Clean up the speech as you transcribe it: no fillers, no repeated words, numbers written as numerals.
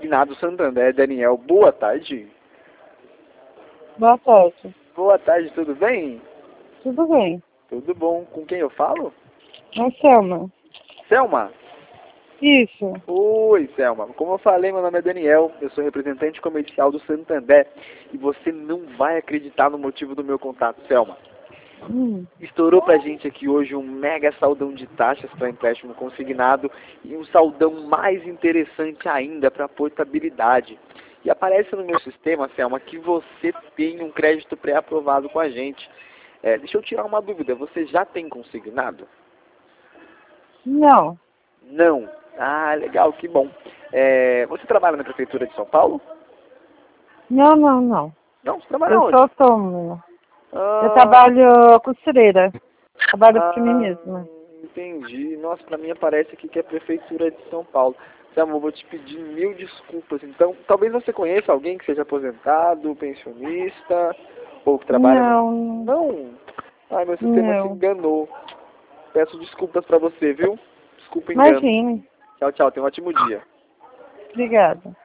Consignado Santander, Daniel. Boa tarde. Boa tarde. Boa tarde, tudo bem? Tudo bem. Tudo bom. Com quem eu falo? É Selma. Selma? Isso. Oi, Selma. Como eu falei, meu nome é Daniel, eu sou representante comercial do Santander e você não vai acreditar no motivo do meu contato, Selma. Estourou pra gente aqui hoje um mega saldão de taxas para empréstimo consignado e um saldão mais interessante ainda para portabilidade. E aparece no meu sistema, Selma, que você tem um crédito pré-aprovado com a gente. Deixa eu tirar uma dúvida, você já tem consignado? Não. Não. Ah, legal, que bom. Você trabalha na Prefeitura de São Paulo? Não, não, não. Não, você trabalha Eu onde? sou autônoma. Eu Ah, trabalho costureira. Trabalho por mim mesma. entendi. Nossa, pra mim aparece aqui que é a Prefeitura de São Paulo. Selma, eu vou te pedir mil desculpas. Então, talvez você conheça alguém que seja aposentado, pensionista, ou que trabalha Não. Não? Ai, meu sistema se Não. enganou. Peço desculpas pra você, viu? Desculpa o engano. Imagine. Tchau, tchau. Tenha um ótimo dia. Obrigada.